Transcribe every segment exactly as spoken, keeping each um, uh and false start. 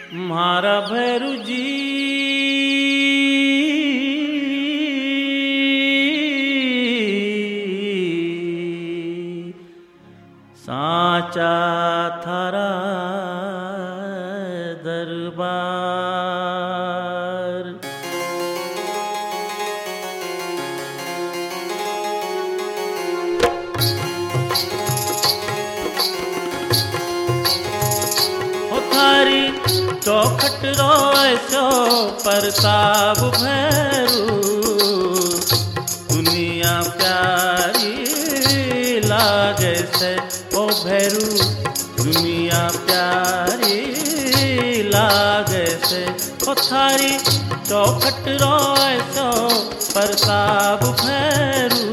म्हारा भैरू जी साचा थारा दरबार। ओ थारी चौखट रोए सो परताप भैरू, दुनिया प्यारी लागे से ओ भैरू, दुनिया प्यारी लागे से। ओ थारी चौखट रोए सो परताप भैरू,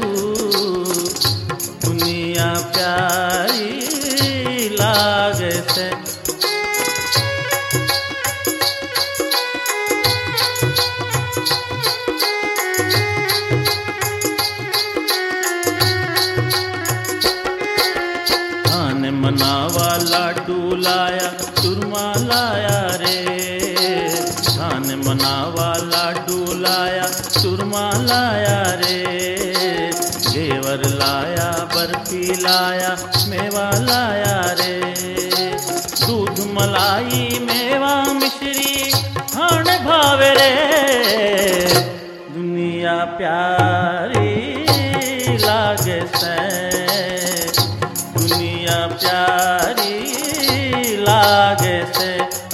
दुनिया प्यारी लागे से। मनावा लाडू लाया चूरमा लाया रे, धान मनावा लाडू लाया चूरमा लाया रे। घेवर लाया बर्फी लाया मेवा लाया रे, दूध मलाई मेवा मिश्री खान भावे रे। दुनिया प्यारी लागे से, दुनिया प्यारी लागे से।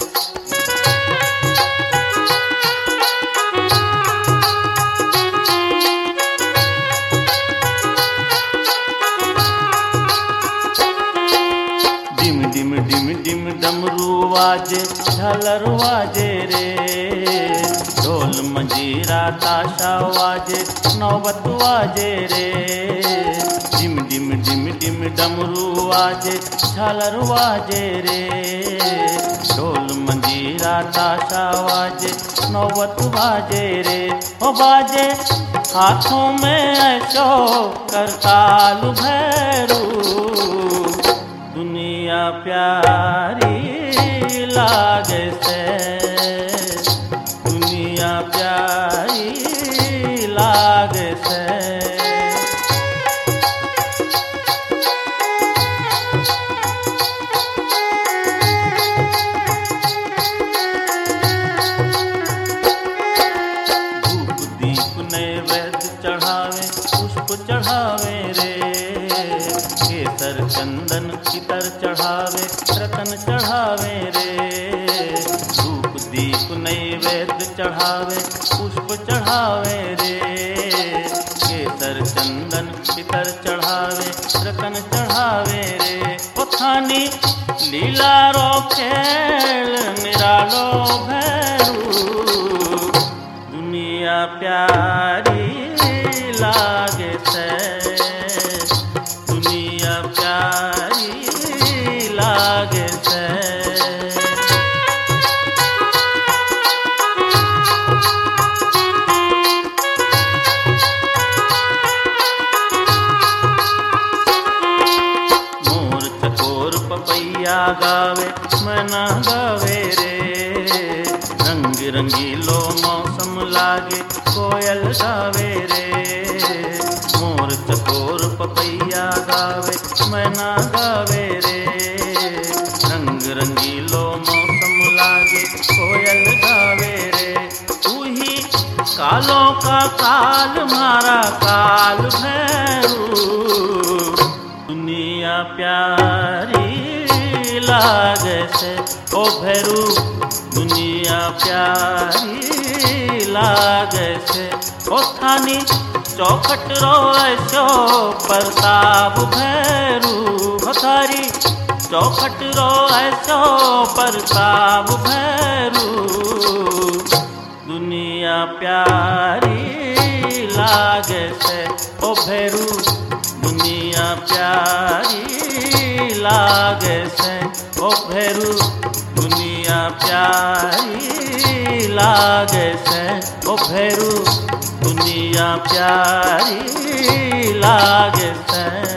डिम डिम डिम डिम डमरू वाजे झालर वाजे रे, ढोल मंजीरा ताशा वाजे नौबत वाजे रे। डिम डिम डिम डिम डमरू वाजे झालर वाजे रे, ढोल मंजीरा ताशा वाजे नौबत वाजे रे। ओ बाजे हाथों में ऐसो करताल भैरू, दुनिया प्यारी लागे से, दुनिया प्यारी लागे से। चढ़ावे पुष्प चढ़ावे रे, केसर चंदन इतर चढ़ावे रतन चढ़ावे रे। धूप दीप नैवेद्य चढ़ावे पुष्प चढ़ावे रे, केसर चंदन इतर चढ़ावे रतन चढ़ावे रे। ओ थानी लीला रो खेल निरालो भैरू, दुनिया प्यारी लागे से, दुनिया प्यारी लागे से। मोर चकोर पपैया गावे मना गावे रे, रंग रंगीलो मौसम लागे कोयल गावे रे। मोर चकोर पपैया गावे मैना गावे रे, रंग रंगीलो मौसम लागे कोयल गावे रे। तू ही कालों का काल मारा काल भैरू, दुनिया प्यारी लागे से ओ भैरू, दुनिया प्यारी लागे से। ओ थानी चौखट रोए सो परताप भैरू, थारी चौखट रोए सो परताप भैरू, दुनिया प्यारी लागे से ओ भैरू, दुनिया प्यारी लागे से ओ भैरू, दुनिया प्यारी लागे से ओ भैरू, दुनिया प्यारी लागे से।